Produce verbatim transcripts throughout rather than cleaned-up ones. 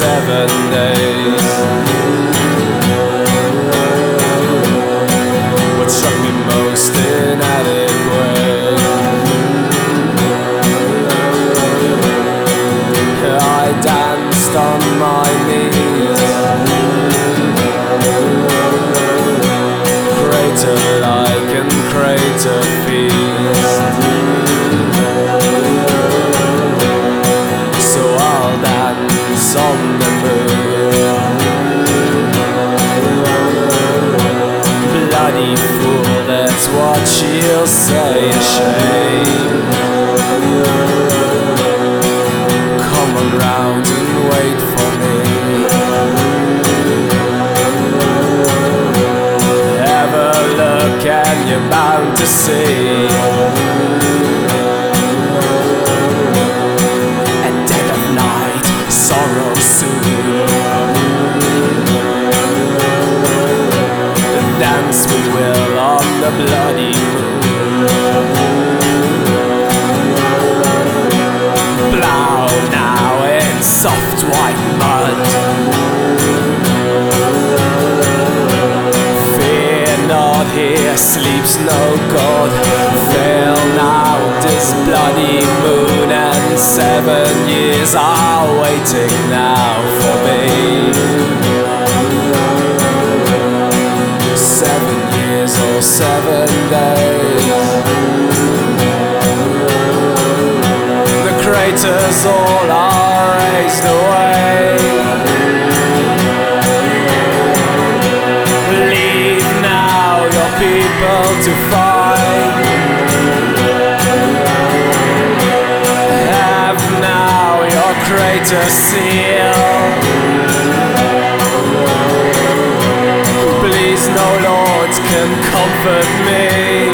seven days. What struck me most inadequate, I danced on my knees, crater-like and crater-feast. So I'll dance on the moon. Bloody fool, that's what she'll say. Ashamed. Come around and wait for me. Have a look and you're bound to see. At dead of night, sorrow soon. Dance we will on the bloody moon. Blow now in soft white mud. Fear not, here sleeps no god. Fail now this bloody moon, and seven years are waiting now for me. Seven years or seven days. The craters all are raised away. Leave now your people to fight. Have now your crater sealed. Please no lords can comfort me.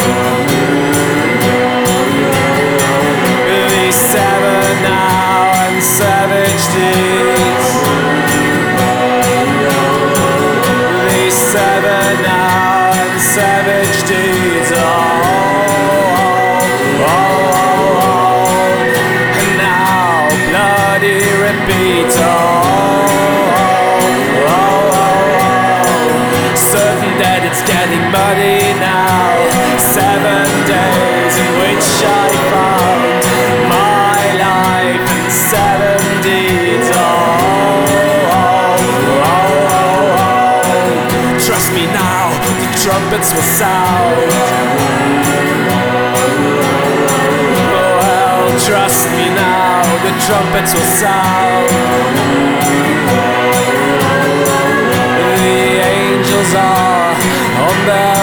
These seven now and savage deeds. These seven now and savage deeds. Oh, oh, oh, oh. And now bloody repeat. Oh, certain that it's getting muddy now. Seven days in which I found my life and seven deeds. Oh, oh, oh, oh, oh. Trust me now, the trumpets will sound. Well, trust me now, the trumpets will sound. The angels are on their